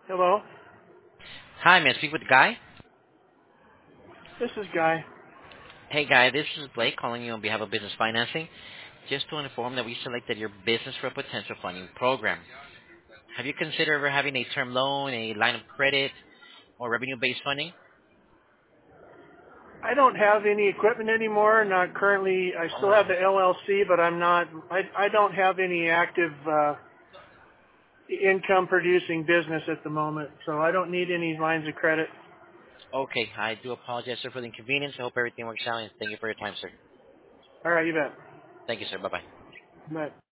Hello, Hi, may I speak with Guy? this is Guy. Hey, Guy, this is Blake calling you on behalf of Business Financing. Just to inform that we selected your business for a potential funding program. Have you considered ever having a term loan, a line of credit, or revenue-based funding? I don't have any equipment anymore. Not currently. I still have the LLC, but I'm not. I don't have any active income producing business at the moment, so I don't need any lines of credit. Okay, I do apologize, sir, for the inconvenience. I hope everything works out, and thank you for your time, sir. All right, you bet. Thank you, sir. Bye-bye. Bye.